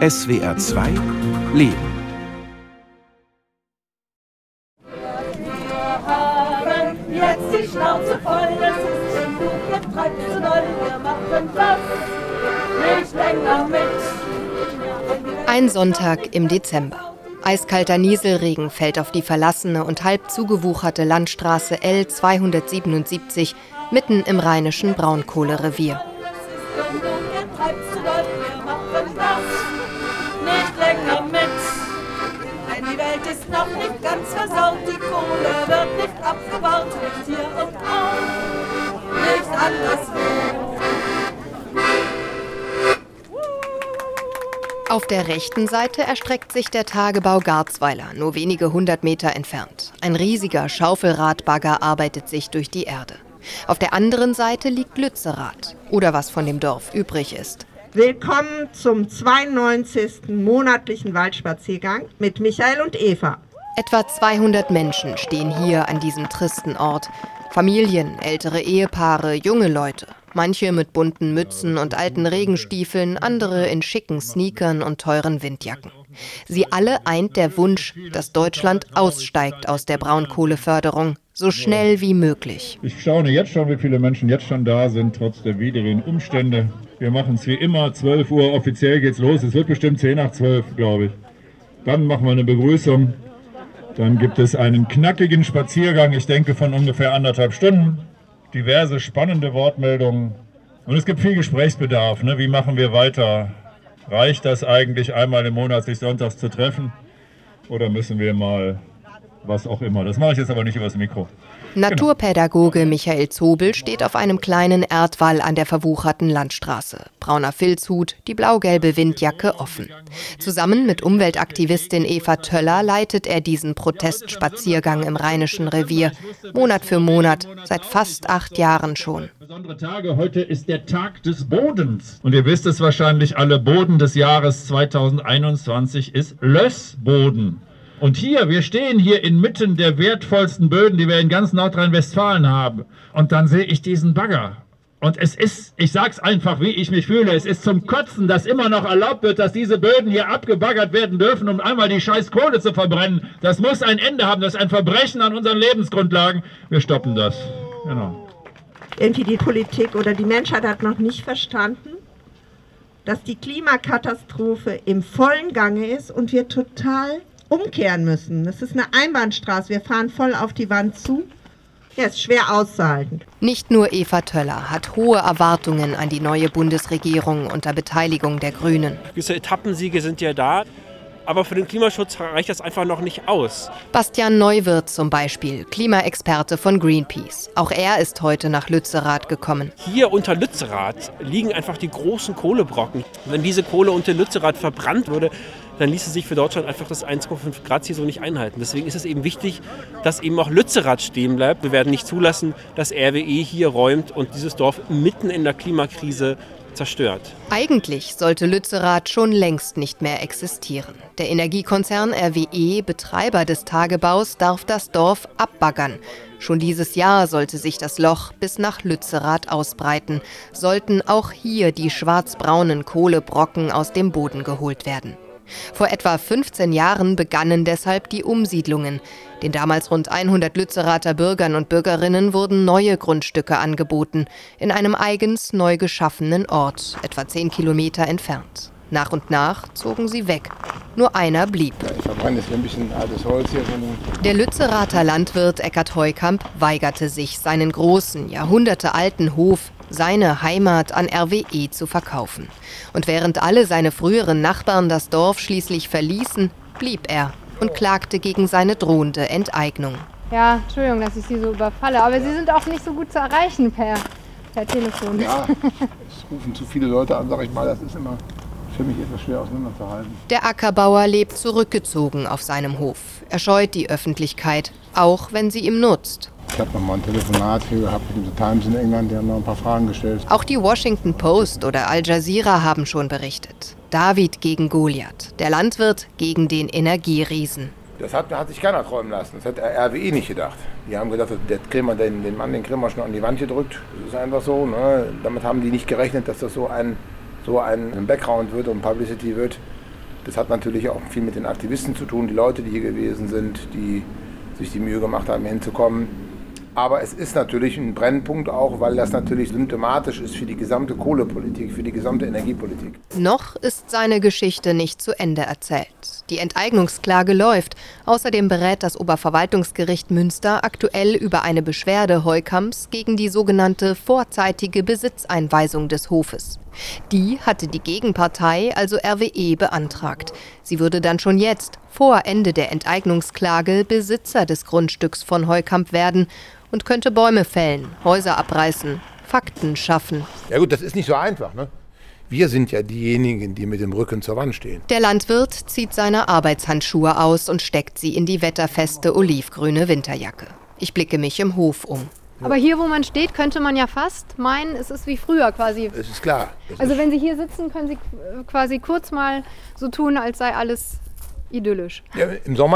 SWR 2 Leben. Wir haben jetzt die Schnauze voll, es ist genug, ihr treibt zu doll, wir machen das nicht länger mit. Ein Sonntag im Dezember. Eiskalter Nieselregen fällt auf die verlassene und halb zugewucherte Landstraße L 277 mitten im rheinischen Braunkohlerevier. Nicht länger mit, denn die Welt ist noch nicht ganz versaut, die Kohle wird nicht abgebaut, nicht hier und auch, nicht anderswo. Auf der rechten Seite erstreckt sich der Tagebau Garzweiler, nur wenige 100 Meter entfernt. Ein riesiger Schaufelradbagger arbeitet sich durch die Erde. Auf der anderen Seite liegt Lützerath, oder was von dem Dorf übrig ist. Willkommen zum 92. monatlichen Waldspaziergang mit Michael und Eva. Etwa 200 Menschen stehen hier an diesem tristen Ort. Familien, ältere Ehepaare, junge Leute. Manche mit bunten Mützen und alten Regenstiefeln, andere in schicken Sneakern und teuren Windjacken. Sie alle eint der Wunsch, dass Deutschland aussteigt aus der Braunkohleförderung, so schnell wie möglich. Ich staune jetzt schon, wie viele Menschen jetzt schon da sind, trotz der widrigen Umstände. Wir machen es wie immer, 12 Uhr, offiziell geht's los. Es wird bestimmt 10 nach 12, glaube ich. Dann machen wir eine Begrüßung. Dann gibt es einen knackigen Spaziergang, ich denke von ungefähr 1,5 Stunden. Diverse spannende Wortmeldungen. Und es gibt viel Gesprächsbedarf. Ne? Wie machen wir weiter? Reicht das eigentlich, einmal im Monat sich sonntags zu treffen? Oder müssen wir mal was auch immer? Das mache ich jetzt aber nicht übers Mikro. Naturpädagoge Michael Zobel steht auf einem kleinen Erdwall an der verwucherten Landstraße. Brauner Filzhut, die blau-gelbe Windjacke offen. Zusammen mit Umweltaktivistin Eva Töller leitet er diesen Protestspaziergang im Rheinischen Revier. Monat für Monat, seit fast 8 Jahren schon. Besondere Tage, heute ist der Tag des Bodens. Und ihr wisst es wahrscheinlich alle, Boden des Jahres 2021 ist Lössboden. Und hier, wir stehen hier inmitten der wertvollsten Böden, die wir in ganz Nordrhein-Westfalen haben. Und dann sehe ich diesen Bagger. Und es ist, ich sag's einfach, wie ich mich fühle, es ist zum Kotzen, dass immer noch erlaubt wird, dass diese Böden hier abgebaggert werden dürfen, um einmal die scheiß Kohle zu verbrennen. Das muss ein Ende haben, das ist ein Verbrechen an unseren Lebensgrundlagen. Wir stoppen das. Genau. Irgendwie die Politik oder die Menschheit hat noch nicht verstanden, dass die Klimakatastrophe im vollen Gange ist und wir total umkehren müssen. Das ist eine Einbahnstraße, wir fahren voll auf die Wand zu. Ja, ist schwer auszuhalten. Nicht nur Eva Töller hat hohe Erwartungen an die neue Bundesregierung unter Beteiligung der Grünen. Gewisse Etappensiege sind ja da, aber für den Klimaschutz reicht das einfach noch nicht aus. Bastian Neuwirth zum Beispiel, Klimaexperte von Greenpeace. Auch er ist heute nach Lützerath gekommen. Hier unter Lützerath liegen einfach die großen Kohlebrocken. Wenn diese Kohle unter Lützerath verbrannt würde, dann ließe sich für Deutschland einfach das 1,5 Grad Ziel so nicht einhalten. Deswegen ist es eben wichtig, dass eben auch Lützerath stehen bleibt. Wir werden nicht zulassen, dass RWE hier räumt und dieses Dorf mitten in der Klimakrise zerstört. Eigentlich sollte Lützerath schon längst nicht mehr existieren. Der Energiekonzern RWE, Betreiber des Tagebaus, darf das Dorf abbaggern. Schon dieses Jahr sollte sich das Loch bis nach Lützerath ausbreiten. Sollten auch hier die schwarzbraunen Kohlebrocken aus dem Boden geholt werden. Vor etwa 15 Jahren begannen deshalb die Umsiedlungen. Den damals rund 100 Lützerather Bürgern und Bürgerinnen wurden neue Grundstücke angeboten, in einem eigens neu geschaffenen Ort, etwa 10 Kilometer entfernt. Nach und nach zogen sie weg. Nur einer blieb. Ich verbrenne jetzt ein bisschen altes Holz hier. Der Lützerather Landwirt Eckart Heukamp weigerte sich, seinen großen, jahrhundertealten Hof, seine Heimat an RWE zu verkaufen. Und während alle seine früheren Nachbarn das Dorf schließlich verließen, blieb er und klagte gegen seine drohende Enteignung. Ja, Entschuldigung, dass ich Sie so überfalle, aber Sie sind auch nicht so gut zu erreichen per Telefon. Ja, es rufen zu viele Leute an, sag ich mal, das ist immer für mich etwas schwer auseinanderzuhalten. Der Ackerbauer lebt zurückgezogen auf seinem Hof. Er scheut die Öffentlichkeit, auch wenn sie ihm nutzt. Ich habe noch mal ein Telefonat hier gehabt mit dem The Times in England, die haben noch ein paar Fragen gestellt. Auch die Washington Post oder Al Jazeera haben schon berichtet. David gegen Goliath, der Landwirt gegen den Energieriesen. Das hat sich keiner träumen lassen, das hat RWE nicht gedacht. Die haben gedacht, den Mann kriegen wir schon an die Wand gedrückt, das ist einfach so. Ne? Damit haben die nicht gerechnet, dass das so ein Background wird und Publicity wird. Das hat natürlich auch viel mit den Aktivisten zu tun, die Leute, die hier gewesen sind, die sich die Mühe gemacht haben, hinzukommen. Aber es ist natürlich ein Brennpunkt auch, weil das natürlich symptomatisch ist für die gesamte Kohlepolitik, für die gesamte Energiepolitik. Noch ist seine Geschichte nicht zu Ende erzählt. Die Enteignungsklage läuft. Außerdem berät das Oberverwaltungsgericht Münster aktuell über eine Beschwerde Heukamps gegen die sogenannte vorzeitige Besitzeinweisung des Hofes. Die hatte die Gegenpartei, also RWE, beantragt. Sie würde dann schon jetzt, vor Ende der Enteignungsklage, Besitzer des Grundstücks von Heukamp werden und könnte Bäume fällen, Häuser abreißen, Fakten schaffen. Ja gut, das ist nicht so einfach, ne? Wir sind ja diejenigen, die mit dem Rücken zur Wand stehen. Der Landwirt zieht seine Arbeitshandschuhe aus und steckt sie in die wetterfeste olivgrüne Winterjacke. Ich blicke mich im Hof um. Aber hier, wo man steht, könnte man ja fast meinen, es ist wie früher quasi. Das ist klar. Also wenn Sie hier sitzen, können Sie quasi kurz mal so tun, als sei alles idyllisch. Ja, im Sommer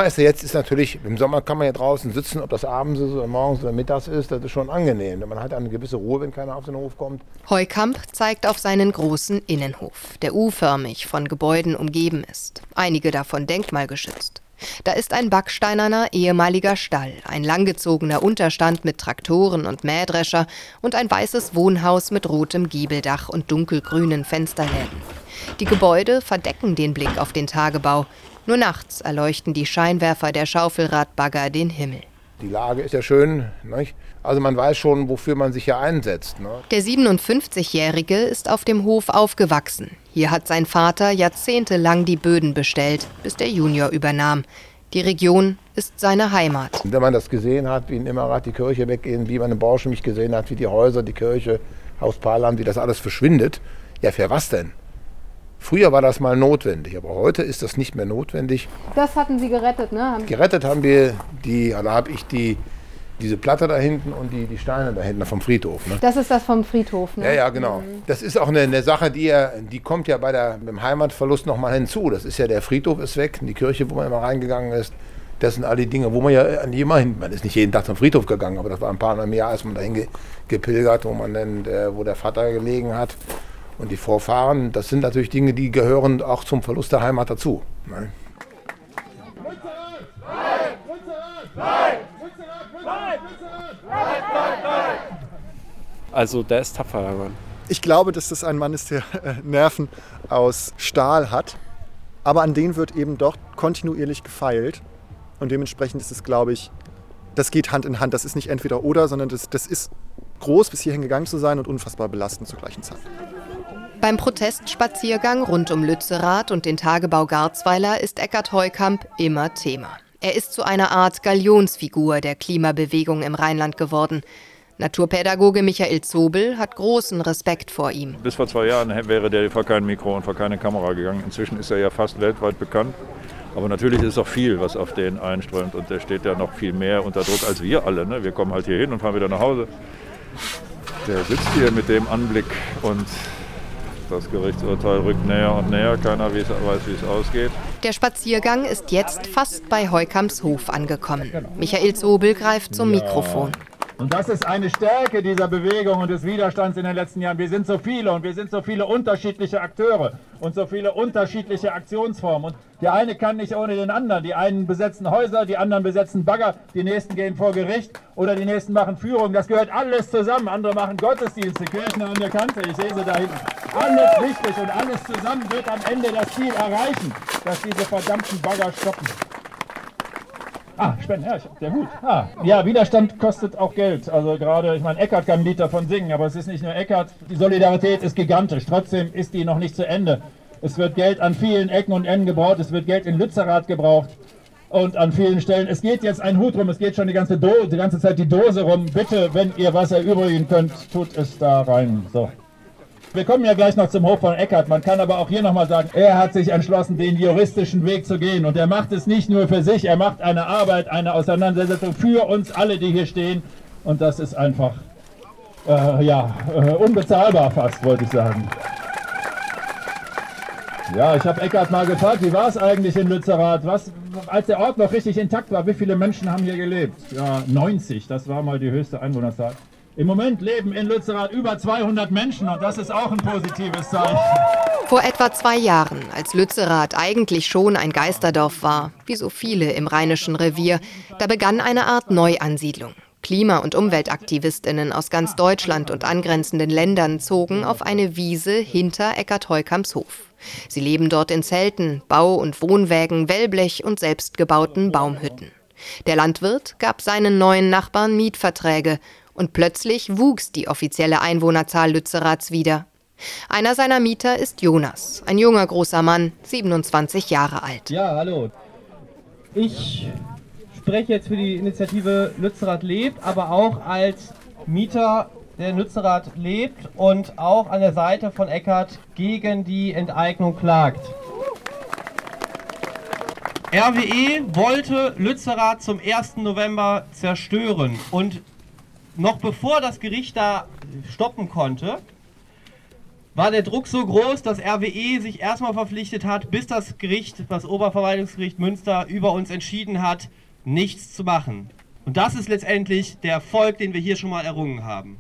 im Sommer kann man ja draußen sitzen, ob das abends ist oder morgens oder mittags ist, das ist schon angenehm. Man hat eine gewisse Ruhe, wenn keiner auf den Hof kommt. Heukamp zeigt auf seinen großen Innenhof, der U-förmig von Gebäuden umgeben ist. Einige davon denkmalgeschützt. Da ist ein backsteinerner ehemaliger Stall, ein langgezogener Unterstand mit Traktoren und Mähdrescher und ein weißes Wohnhaus mit rotem Giebeldach und dunkelgrünen Fensterläden. Die Gebäude verdecken den Blick auf den Tagebau. Nur nachts erleuchten die Scheinwerfer der Schaufelradbagger den Himmel. Die Lage ist ja schön, nicht? Also man weiß schon, wofür man sich hier einsetzt. Ne? Der 57-Jährige ist auf dem Hof aufgewachsen. Hier hat sein Vater jahrzehntelang die Böden bestellt, bis der Junior übernahm. Die Region ist seine Heimat. Und wenn man das gesehen hat, wie in Immerath die Kirche weggehen, wie man in Borschemich gesehen hat, wie die Häuser, die Kirche, Haus Palam, wie das alles verschwindet, ja für was denn? Früher war das mal notwendig, aber heute ist das nicht mehr notwendig. Das hatten Sie gerettet, ne? Gerettet haben wir diese Platte da hinten und die Steine da hinten vom Friedhof. Ne? Das ist das vom Friedhof, ne? Ja, genau. Das ist auch eine Sache, die kommt ja beim Heimatverlust nochmal hinzu. Das ist ja, der Friedhof ist weg, die Kirche, wo man immer reingegangen ist. Das sind all die Dinge, wo man ja man ist nicht jeden Tag zum Friedhof gegangen, aber das war ein paar Mal im Jahr, ist man dahin gepilgert, wo der Vater gelegen hat. Und die Vorfahren, das sind natürlich Dinge, die gehören auch zum Verlust der Heimat dazu. Ne? Also der ist tapfer, der Mann. Ich glaube, dass das ein Mann ist, der Nerven aus Stahl hat. Aber an denen wird eben doch kontinuierlich gefeilt. Und dementsprechend ist es, glaube ich, das geht Hand in Hand. Das ist nicht entweder oder, sondern das ist groß, bis hierhin gegangen zu sein und unfassbar belastend zur gleichen Zeit. Beim Protestspaziergang rund um Lützerath und den Tagebau Garzweiler ist Eckart Heukamp immer Thema. Er ist zu einer Art Galionsfigur der Klimabewegung im Rheinland geworden. Naturpädagoge Michael Zobel hat großen Respekt vor ihm. Bis vor 2 Jahren wäre der vor kein Mikro und vor keine Kamera gegangen. Inzwischen ist er ja fast weltweit bekannt. Aber natürlich ist auch viel, was auf den einströmt. Und der steht ja noch viel mehr unter Druck als wir alle. Ne? Wir kommen halt hier hin und fahren wieder nach Hause. Der sitzt hier mit dem Anblick und das Gerichtsurteil rückt näher und näher. Keiner weiß, wie es ausgeht. Der Spaziergang ist jetzt fast bei Heukamps Hof angekommen. Michael Zobel greift zum Mikrofon. Und das ist eine Stärke dieser Bewegung und des Widerstands in den letzten Jahren. Wir sind so viele und wir sind so viele unterschiedliche Akteure und so viele unterschiedliche Aktionsformen. Und der eine kann nicht ohne den anderen. Die einen besetzen Häuser, die anderen besetzen Bagger, die nächsten gehen vor Gericht oder die nächsten machen Führung. Das gehört alles zusammen. Andere machen Gottesdienste, Kirchen an der Kante. Ich sehe sie da hinten. Alles wichtig und alles zusammen wird am Ende das Ziel erreichen, dass diese verdammten Bagger stoppen. Spenden, ja, der Hut. Ja, Widerstand kostet auch Geld. Also gerade, ich meine, Eckart kann ein Lied davon singen, aber es ist nicht nur Eckart. Die Solidarität ist gigantisch. Trotzdem ist die noch nicht zu Ende. Es wird Geld an vielen Ecken und Enden gebraucht. Es wird Geld in Lützerath gebraucht und an vielen Stellen. Es geht jetzt ein Hut rum. Es geht schon die ganze Zeit die Dose rum. Bitte, wenn ihr was erübrigen könnt, tut es da rein. So. Wir kommen ja gleich noch zum Hof von Eckart. Man kann aber auch hier nochmal sagen, er hat sich entschlossen, den juristischen Weg zu gehen. Und er macht es nicht nur für sich, er macht eine Arbeit, eine Auseinandersetzung für uns alle, die hier stehen. Und das ist einfach, unbezahlbar fast, wollte ich sagen. Ja, ich habe Eckart mal gefragt, wie war es eigentlich in Lützerath? Als der Ort noch richtig intakt war, wie viele Menschen haben hier gelebt? Ja, 90, das war mal die höchste Einwohnerzahl. Im Moment leben in Lützerath über 200 Menschen und das ist auch ein positives Zeichen. Vor etwa 2 Jahren, als Lützerath eigentlich schon ein Geisterdorf war, wie so viele im Rheinischen Revier, da begann eine Art Neuansiedlung. Klima- und UmweltaktivistInnen aus ganz Deutschland und angrenzenden Ländern zogen auf eine Wiese hinter Eckart-Heukamps Hof. Sie leben dort in Zelten, Bau- und Wohnwägen, Wellblech und selbstgebauten Baumhütten. Der Landwirt gab seinen neuen Nachbarn Mietverträge und plötzlich wuchs die offizielle Einwohnerzahl Lützeraths wieder. Einer seiner Mieter ist Jonas, ein junger großer Mann, 27 Jahre alt. Ja, hallo. Ich spreche jetzt für die Initiative Lützerath lebt, aber auch als Mieter, der in Lützerath lebt und auch an der Seite von Eckart gegen die Enteignung klagt. RWE wollte Lützerath zum 1. November zerstören und noch bevor das Gericht da stoppen konnte, war der Druck so groß, dass RWE sich erstmal verpflichtet hat, bis das Gericht, das Oberverwaltungsgericht Münster, über uns entschieden hat, nichts zu machen. Und das ist letztendlich der Erfolg, den wir hier schon mal errungen haben.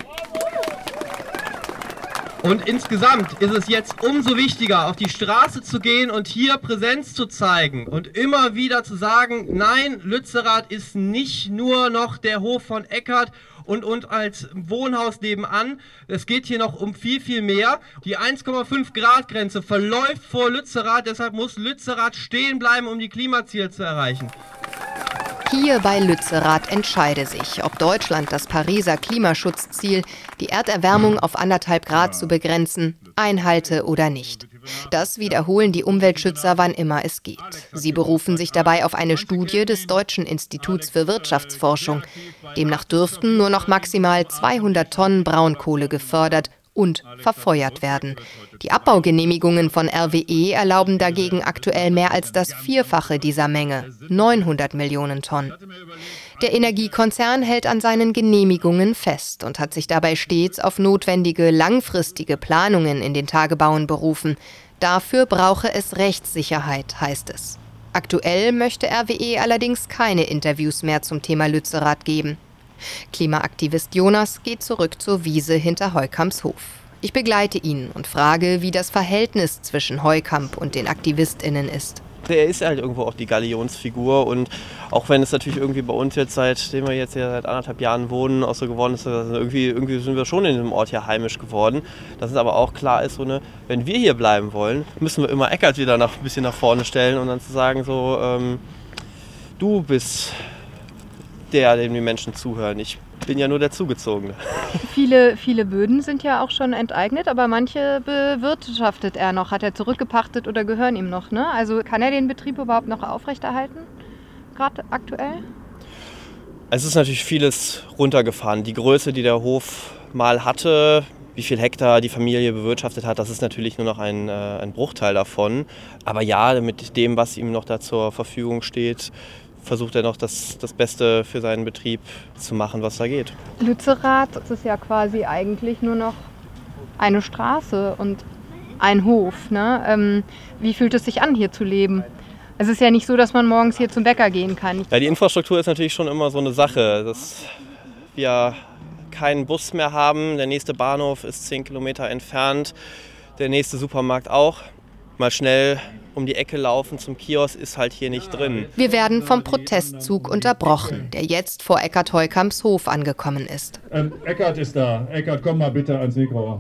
Und insgesamt ist es jetzt umso wichtiger, auf die Straße zu gehen und hier Präsenz zu zeigen und immer wieder zu sagen, nein, Lützerath ist nicht nur noch der Hof von Eckart und als Wohnhaus nebenan. Es geht hier noch um viel, viel mehr. Die 1,5 Grad Grenze verläuft vor Lützerath, deshalb muss Lützerath stehen bleiben, um die Klimaziele zu erreichen. Hier bei Lützerath entscheide sich, ob Deutschland das Pariser Klimaschutzziel, die Erderwärmung auf 1,5 Grad zu begrenzen, einhalte oder nicht. Das wiederholen die Umweltschützer, wann immer es geht. Sie berufen sich dabei auf eine Studie des Deutschen Instituts für Wirtschaftsforschung. Demnach dürften nur noch maximal 200 Tonnen Braunkohle gefördert und verfeuert werden. Die Abbaugenehmigungen von RWE erlauben dagegen aktuell mehr als das Vierfache dieser Menge, 900 Millionen Tonnen. Der Energiekonzern hält an seinen Genehmigungen fest und hat sich dabei stets auf notwendige langfristige Planungen in den Tagebauen berufen. Dafür brauche es Rechtssicherheit, heißt es. Aktuell möchte RWE allerdings keine Interviews mehr zum Thema Lützerath geben. Klimaaktivist Jonas geht zurück zur Wiese hinter Heukamps Hof. Ich begleite ihn und frage, wie das Verhältnis zwischen Heukamp und den AktivistInnen ist. Er ist halt irgendwo auch die Galionsfigur und auch wenn es natürlich irgendwie bei uns jetzt, seitdem wir jetzt ja seit 1,5 Jahren wohnen, auch so geworden ist, also irgendwie sind wir schon in diesem Ort hier heimisch geworden. Dass es aber auch klar ist, so wenn wir hier bleiben wollen, müssen wir immer Eckart wieder ein bisschen nach vorne stellen und dann zu sagen so, du bist der, dem die Menschen zuhören. Ich bin ja nur der Zugezogene. Viele Böden sind ja auch schon enteignet, aber manche bewirtschaftet er noch. Hat er zurückgepachtet oder gehören ihm noch? Ne? Also kann er den Betrieb überhaupt noch aufrechterhalten, gerade aktuell? Es ist natürlich vieles runtergefahren. Die Größe, die der Hof mal hatte, wie viel Hektar die Familie bewirtschaftet hat, das ist natürlich nur noch ein Bruchteil davon. Aber ja, mit dem, was ihm noch da zur Verfügung steht, versucht er noch das Beste für seinen Betrieb zu machen, was da geht. Lützerath ist ja quasi eigentlich nur noch eine Straße und ein Hof. Ne? Wie fühlt es sich an, hier zu leben? Es ist ja nicht so, dass man morgens hier zum Bäcker gehen kann. Ja, die Infrastruktur ist natürlich schon immer so eine Sache, dass wir keinen Bus mehr haben. Der nächste Bahnhof ist 10 Kilometer entfernt, der nächste Supermarkt auch. Mal schnell um die Ecke laufen zum Kiosk ist halt hier nicht drin. Wir werden vom Protestzug unterbrochen, der jetzt vor Eckart-Heukamps Hof angekommen ist. Eckart ist da. Eckart, komm mal bitte ans Mikro.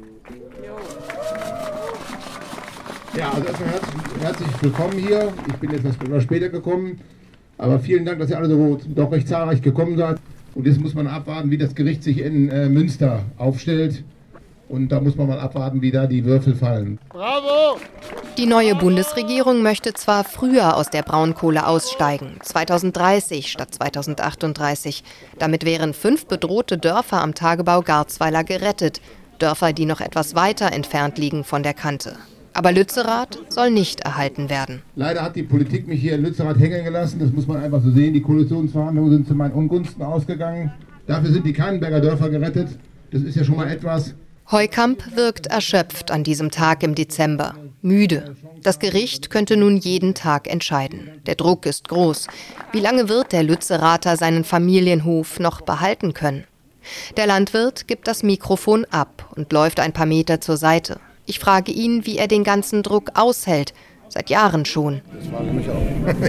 Ja, also erstmal herzlich willkommen hier. Ich bin jetzt etwas später gekommen, aber vielen Dank, dass ihr alle so doch recht zahlreich gekommen seid. Und jetzt muss man abwarten, wie das Gericht sich in Münster aufstellt. Und da muss man mal abwarten, wie da die Würfel fallen. Bravo! Die neue Bundesregierung möchte zwar früher aus der Braunkohle aussteigen, 2030 statt 2038. Damit wären 5 bedrohte Dörfer am Tagebau Garzweiler gerettet. Dörfer, die noch etwas weiter entfernt liegen von der Kante. Aber Lützerath soll nicht erhalten werden. Leider hat die Politik mich hier in Lützerath hängen gelassen. Das muss man einfach so sehen. Die Koalitionsverhandlungen sind zu meinen Ungunsten ausgegangen. Dafür sind die Kannenberger Dörfer gerettet. Das ist ja schon mal etwas. Heukamp wirkt erschöpft an diesem Tag im Dezember. Müde. Das Gericht könnte nun jeden Tag entscheiden. Der Druck ist groß. Wie lange wird der Lützerather seinen Familienhof noch behalten können? Der Landwirt gibt das Mikrofon ab und läuft ein paar Meter zur Seite. Ich frage ihn, wie er den ganzen Druck aushält. Seit Jahren schon. Das frage ich mich auch.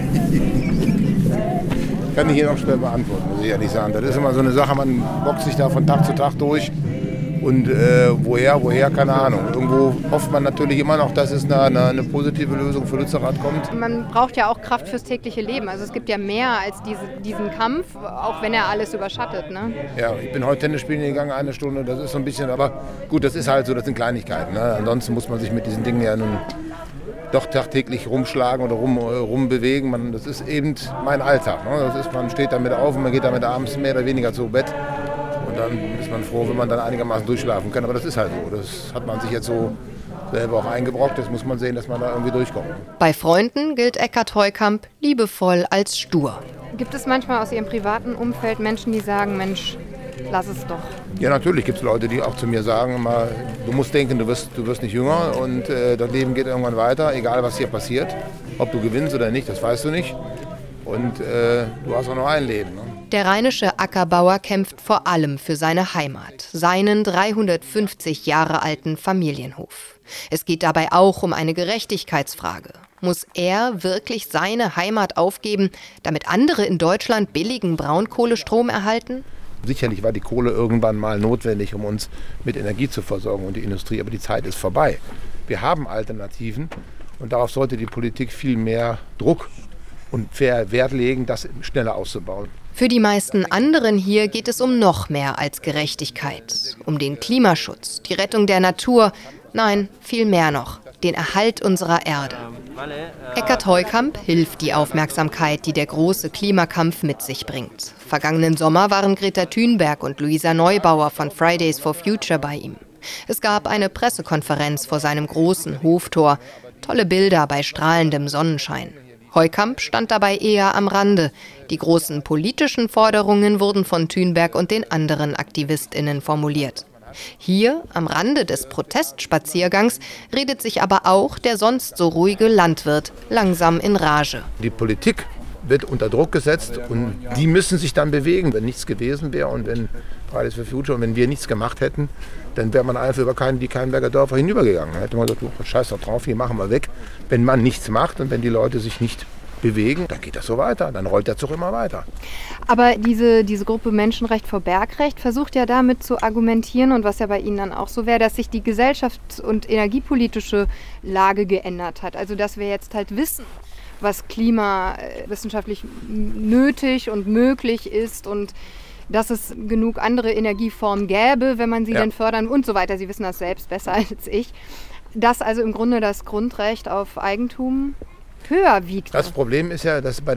Kann ich hier noch schnell beantworten, muss ich ehrlich sagen. Das ist immer so eine Sache, man boxt sich da von Tag zu Tag durch. Und woher, keine Ahnung. Irgendwo hofft man natürlich immer noch, dass es eine positive Lösung für Lützerath kommt. Man braucht ja auch Kraft fürs tägliche Leben. Also es gibt ja mehr als diesen Kampf, auch wenn er alles überschattet. Ne? Ja, ich bin heute Tennis spielen gegangen, 1 Stunde, das ist so ein bisschen, aber gut, das ist halt so, das sind Kleinigkeiten. Ne? Ansonsten muss man sich mit diesen Dingen ja nun doch tagtäglich rumschlagen oder rumbewegen. Das ist eben mein Alltag. Ne? Man steht damit auf und man geht damit abends mehr oder weniger zu Bett. Und dann ist man froh, wenn man dann einigermaßen durchschlafen kann. Aber das ist halt so. Das hat man sich jetzt so selber auch eingebrockt. Jetzt muss man sehen, dass man da irgendwie durchkommt. Bei Freunden gilt Eckart Heukamp liebevoll als stur. Gibt es manchmal aus Ihrem privaten Umfeld Menschen, die sagen, Mensch, lass es doch? Ja, natürlich gibt es Leute, die auch zu mir sagen, immer, du musst denken, du wirst nicht jünger und das Leben geht irgendwann weiter, egal was hier passiert. Ob du gewinnst oder nicht, das weißt du nicht. Und du hast auch noch ein Leben. Ne? Der rheinische Ackerbauer kämpft vor allem für seine Heimat, seinen 350 Jahre alten Familienhof. Es geht dabei auch um eine Gerechtigkeitsfrage. Muss er wirklich seine Heimat aufgeben, damit andere in Deutschland billigen Braunkohlestrom erhalten? Sicherlich war die Kohle irgendwann mal notwendig, um uns mit Energie zu versorgen und die Industrie, aber die Zeit ist vorbei. Wir haben Alternativen und darauf sollte die Politik viel mehr Druck und fair Wert legen, das schneller auszubauen. Für die meisten anderen hier geht es um noch mehr als Gerechtigkeit, um den Klimaschutz, die Rettung der Natur, nein, viel mehr noch, den Erhalt unserer Erde. Eckart Heukamp hilft die Aufmerksamkeit, die der große Klimakampf mit sich bringt. Vergangenen Sommer waren Greta Thunberg und Luisa Neubauer von Fridays for Future bei ihm. Es gab eine Pressekonferenz vor seinem großen Hoftor, tolle Bilder bei strahlendem Sonnenschein. Heukamp stand dabei eher am Rande. Die großen politischen Forderungen wurden von Thunberg und den anderen AktivistInnen formuliert. Hier, am Rande des Protestspaziergangs, redet sich aber auch der sonst so ruhige Landwirt langsam in Rage. Die Politik wird unter Druck gesetzt und die müssen sich dann bewegen. Wenn nichts gewesen wäre und wenn Fridays for Future und wenn wir nichts gemacht hätten, dann wäre man einfach über die Keinberger Dörfer hinübergegangen. Dann hätte man gesagt, scheiß doch drauf, hier machen wir weg. Wenn man nichts macht und wenn die Leute sich nicht bewegen, dann geht das so weiter, dann rollt der Zug immer weiter. Aber diese Gruppe Menschenrecht vor Bergrecht versucht ja damit zu argumentieren, und was ja bei Ihnen dann auch so wäre, dass sich die gesellschafts- und energiepolitische Lage geändert hat. Also dass wir jetzt halt wissen, was klimawissenschaftlich nötig und möglich ist und dass es genug andere Energieformen gäbe, wenn man sie denn fördern und so weiter. Sie wissen das selbst besser als ich. Dass also im Grunde das Grundrecht auf Eigentum höher wiegt. Das Problem ist ja, dass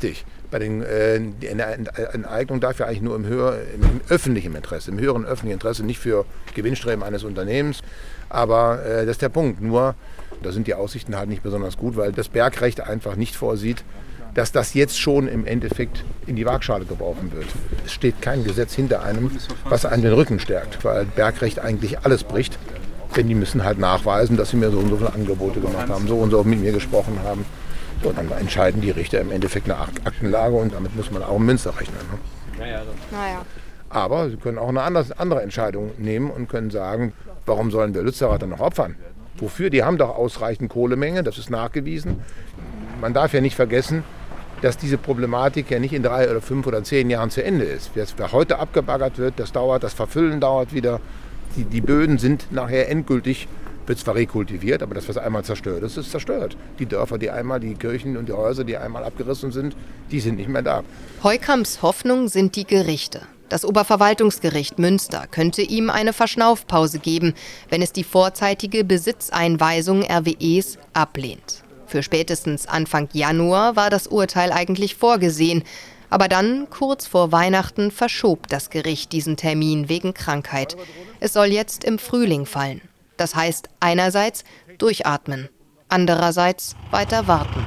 die Enteignung darf ja eigentlich nur im öffentlichen Interesse, im höheren öffentlichen Interesse, nicht für Gewinnstreben eines Unternehmens. Aber das ist der Punkt. Nur, da sind die Aussichten halt nicht besonders gut, weil das Bergrecht einfach nicht vorsieht, dass das jetzt schon im Endeffekt in die Waagschale geworfen wird. Es steht kein Gesetz hinter einem, was einem den Rücken stärkt, weil Bergrecht eigentlich alles bricht. Denn die müssen halt nachweisen, dass sie mir so und so viele Angebote gemacht haben, so und so mit mir gesprochen haben. So, dann entscheiden die Richter im Endeffekt eine Aktenlage und damit muss man auch in Münster rechnen. Ne? Aber sie können auch eine andere Entscheidung nehmen und können sagen, warum sollen wir Lützerath dann noch opfern? Wofür? Die haben doch ausreichend Kohlemenge, das ist nachgewiesen. Man darf ja nicht vergessen, dass diese Problematik ja nicht in 3 oder 5 oder 10 Jahren zu Ende ist. Wer heute abgebaggert wird, das Verfüllen dauert wieder. Die Böden sind nachher endgültig, wird zwar rekultiviert, aber das, was einmal zerstört ist, ist zerstört. Die Dörfer, die Kirchen und die Häuser, die einmal abgerissen sind, die sind nicht mehr da. Heukamps Hoffnung sind die Gerichte. Das Oberverwaltungsgericht Münster könnte ihm eine Verschnaufpause geben, wenn es die vorzeitige Besitzeinweisung RWEs ablehnt. Für spätestens Anfang Januar war das Urteil eigentlich vorgesehen. Aber dann, kurz vor Weihnachten, verschob das Gericht diesen Termin wegen Krankheit. Es soll jetzt im Frühling fallen. Das heißt einerseits durchatmen, andererseits weiter warten.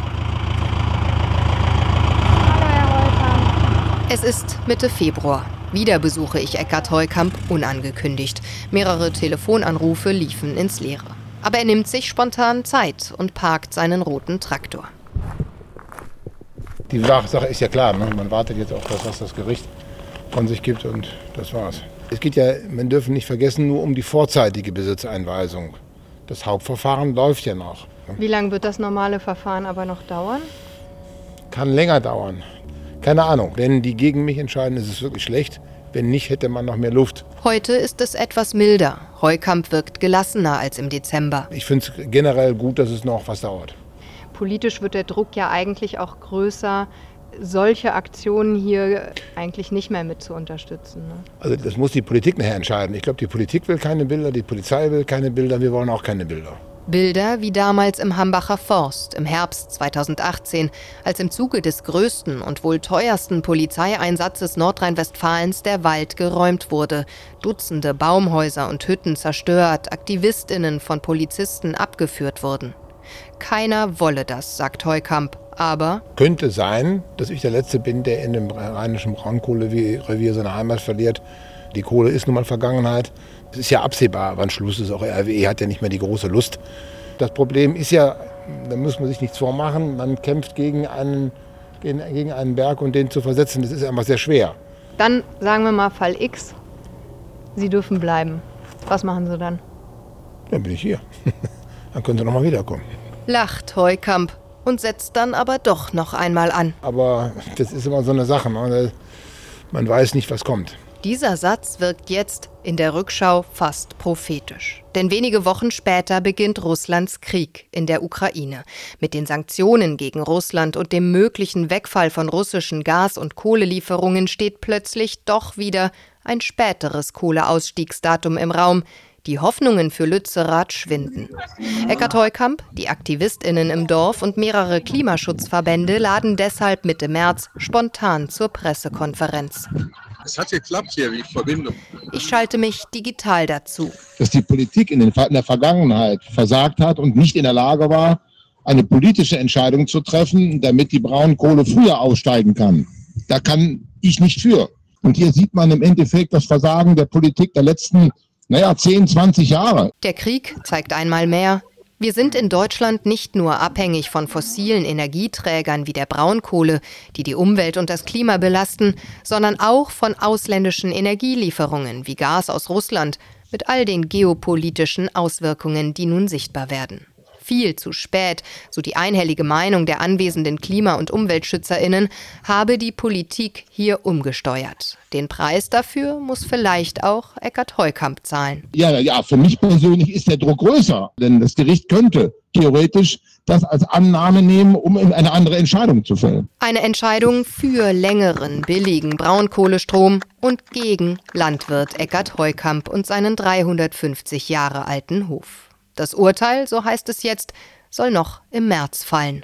Hallo, Herr Heukamp. Es ist Mitte Februar. Wieder besuche ich Eckart Heukamp unangekündigt. Mehrere Telefonanrufe liefen ins Leere. Aber er nimmt sich spontan Zeit und parkt seinen roten Traktor. Die Sache ist ja klar, ne? Man wartet jetzt auf das, was das Gericht von sich gibt und das war's. Es geht ja, man dürfen nicht vergessen, nur um die vorzeitige Besitzeinweisung. Das Hauptverfahren läuft ja noch. Wie lange wird das normale Verfahren aber noch dauern? Kann länger dauern. Keine Ahnung. Wenn die gegen mich entscheiden, ist es wirklich schlecht. Wenn nicht, hätte man noch mehr Luft. Heute ist es etwas milder. Heukamp wirkt gelassener als im Dezember. Ich finde es generell gut, dass es noch was dauert. Politisch wird der Druck ja eigentlich auch größer, solche Aktionen hier eigentlich nicht mehr mit zu unterstützen. Ne? Also das muss die Politik nachher entscheiden. Ich glaube, die Politik will keine Bilder, die Polizei will keine Bilder, wir wollen auch keine Bilder. Bilder wie damals im Hambacher Forst im Herbst 2018, als im Zuge des größten und wohl teuersten Polizeieinsatzes Nordrhein-Westfalens der Wald geräumt wurde. Dutzende Baumhäuser und Hütten zerstört, AktivistInnen von Polizisten abgeführt wurden. Keiner wolle das, sagt Heukamp, aber könnte sein, dass ich der Letzte bin, der in dem rheinischen Braunkohlerevier seine Heimat verliert. Die Kohle ist nun mal Vergangenheit. Es ist ja absehbar, wann Schluss ist. Auch RWE hat ja nicht mehr die große Lust. Das Problem ist ja, da muss man sich nichts vormachen, man kämpft gegen einen Berg und den zu versetzen, das ist einfach sehr schwer. Dann sagen wir mal Fall X, Sie dürfen bleiben. Was machen Sie dann? Dann bin ich hier. Dann können Sie noch mal wiederkommen. Lacht Heukamp und setzt dann aber doch noch einmal an. Aber das ist immer so eine Sache, ne? Man weiß nicht, was kommt. Dieser Satz wirkt jetzt in der Rückschau fast prophetisch. Denn wenige Wochen später beginnt Russlands Krieg in der Ukraine. Mit den Sanktionen gegen Russland und dem möglichen Wegfall von russischen Gas- und Kohlelieferungen steht plötzlich doch wieder ein späteres Kohleausstiegsdatum im Raum. Die Hoffnungen für Lützerath schwinden. Eckart Heukamp, die AktivistInnen im Dorf und mehrere Klimaschutzverbände laden deshalb Mitte März spontan zur Pressekonferenz. Es hat geklappt hier, wie Verbindung. Ich schalte mich digital dazu. Dass die Politik in der Vergangenheit versagt hat und nicht in der Lage war, eine politische Entscheidung zu treffen, damit die Braunkohle früher aussteigen kann. Da kann ich nicht für. Und hier sieht man im Endeffekt das Versagen der Politik der letzten 10, 20 Jahre. Der Krieg zeigt einmal mehr, wir sind in Deutschland nicht nur abhängig von fossilen Energieträgern wie der Braunkohle, die die Umwelt und das Klima belasten, sondern auch von ausländischen Energielieferungen wie Gas aus Russland mit all den geopolitischen Auswirkungen, die nun sichtbar werden. Viel zu spät, so die einhellige Meinung der anwesenden Klima- und UmweltschützerInnen, habe die Politik hier umgesteuert. Den Preis dafür muss vielleicht auch Eckart Heukamp zahlen. Ja, für mich persönlich ist der Druck größer, denn das Gericht könnte theoretisch das als Annahme nehmen, um eine andere Entscheidung zu fällen. Eine Entscheidung für längeren, billigen Braunkohlestrom und gegen Landwirt Eckart Heukamp und seinen 350 Jahre alten Hof. Das Urteil, so heißt es jetzt, soll noch im März fallen.